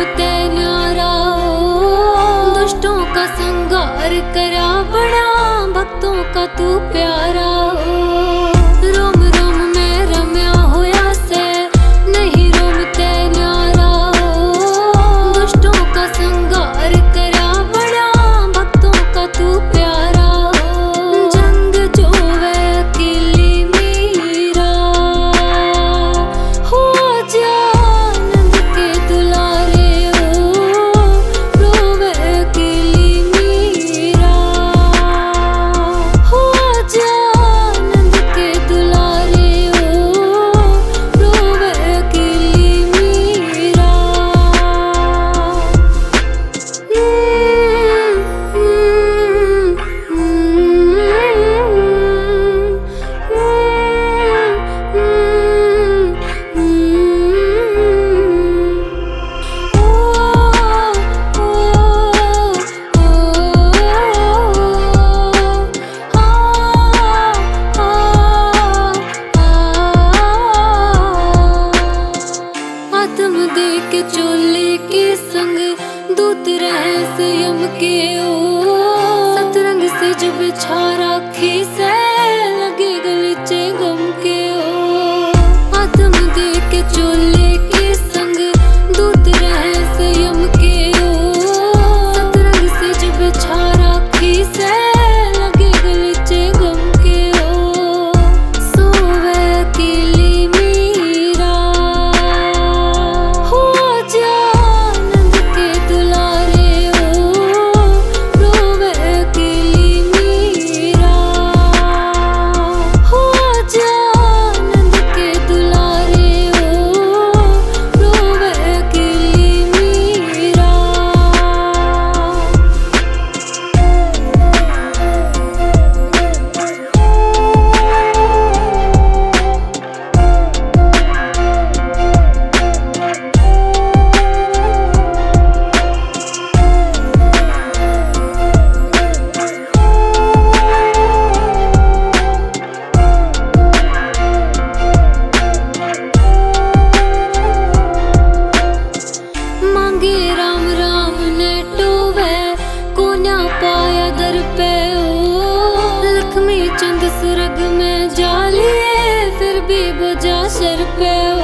ते न्यारा दुष्टों का संहार करा बड़ा भक्तों का तू प्यारा। रोम रोम में रम्या होया से नहीं रोमते न्यारा दुष्टों का संहार करा बड़ा भक्तों का तू प्यारा। जंग जोवे अकेली मीरा हो जा नंद के दुलारे रोवे अकेली मीरा हो जा नंद के दुलारे रोवे अकेली मीरा। आत्म दे के चोले के संग दूत रहे संयम के सतरंग से जो बिछा राखी से लगे गलीचे गम के आत्म दे के चोले के संग दूत रहे संयम के सतरंग से जो बिछा राखी से लगे गलीचे गम के सोवे अकेली मीरा हो जा नंद के दुलारे रोवे अकेली मीरा हो जा नंद के दुलारे रोवे अकेली मीरा। मांगे राम राम ने टोवे को न्या पाया दर पे लक्ष्मी चंद सुरग में जालिए फिर भी बुझा सर पे